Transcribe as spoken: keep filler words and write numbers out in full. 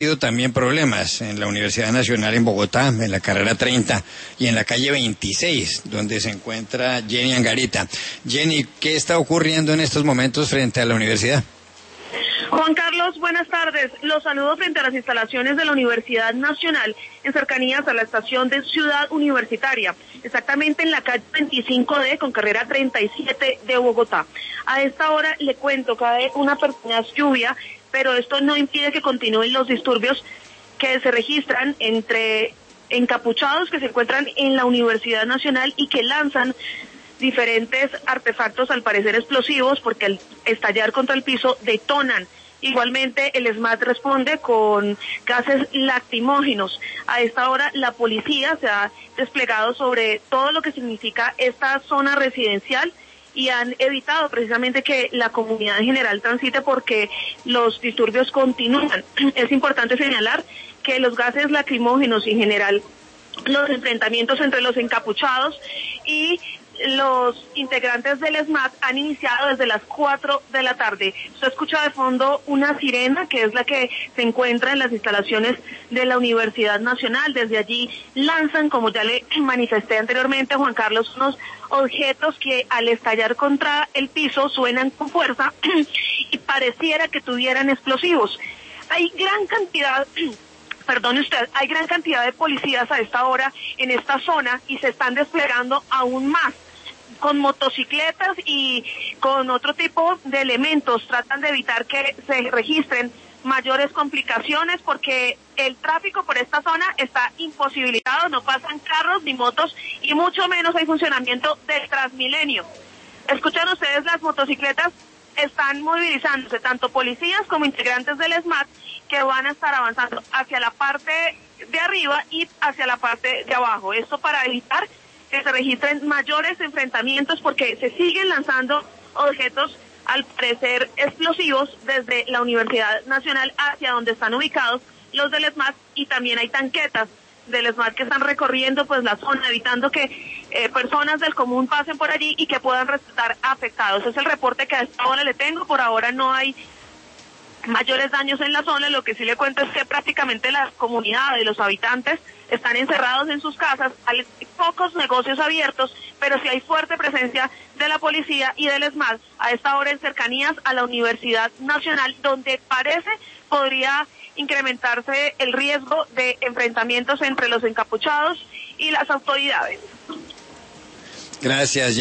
habido también problemas en la Universidad Nacional en Bogotá, en la carrera treinta y en la calle veintiséis, donde se encuentra Jenny Angarita. Jenny, ¿qué está ocurriendo en estos momentos frente a la universidad? Juan Carlos, buenas tardes. Los saludo frente a las instalaciones de la Universidad Nacional, en cercanías a la estación de Ciudad Universitaria, exactamente en la calle veinticinco D con carrera treinta y siete de Bogotá. A esta hora le cuento, cae una pertinaz lluvia, pero esto no impide que continúen los disturbios que se registran entre encapuchados que se encuentran en la Universidad Nacional y que lanzan diferentes artefactos, al parecer explosivos, porque al estallar contra el piso detonan. Igualmente el ESMAD responde con gases lacrimógenos. A esta hora la policía se ha desplegado sobre todo lo que significa esta zona residencial y han evitado precisamente que la comunidad en general transite porque los disturbios continúan. Es importante señalar que los gases lacrimógenos y en general los enfrentamientos entre los encapuchados y los integrantes del ESMAD han iniciado desde las cuatro de la tarde. Usted escucha de fondo una sirena que es la que se encuentra en las instalaciones de la Universidad Nacional. Desde allí lanzan, como ya le manifesté anteriormente, Juan Carlos, unos objetos que al estallar contra el piso suenan con fuerza y pareciera que tuvieran explosivos. Hay gran cantidad... Perdone usted, hay gran cantidad de policías a esta hora en esta zona y se están desplegando aún más con motocicletas y con otro tipo de elementos. Tratan de evitar que se registren mayores complicaciones porque el tráfico por esta zona está imposibilitado, no pasan carros ni motos y mucho menos hay funcionamiento del Transmilenio. Escuchan ustedes, las motocicletas están movilizándose, tanto policías como integrantes del ESMAD, que van a estar avanzando hacia la parte de arriba y hacia la parte de abajo. Esto para evitar que se registren mayores enfrentamientos porque se siguen lanzando objetos al parecer explosivos desde la Universidad Nacional hacia donde están ubicados los del ESMAD, y también hay tanquetas del ESMAD que están recorriendo pues la zona, evitando que eh, personas del común pasen por allí y que puedan resultar afectados. Ese es el reporte que a esta hora le tengo. Por ahora no hay mayores daños en la zona. Lo que sí le cuento es que prácticamente la comunidad y los habitantes están encerrados en sus casas, hay pocos negocios abiertos, pero sí hay fuerte presencia de la policía y del ESMAD a esta hora en cercanías a la Universidad Nacional, donde parece podría incrementarse el riesgo de enfrentamientos entre los encapuchados y las autoridades. Gracias.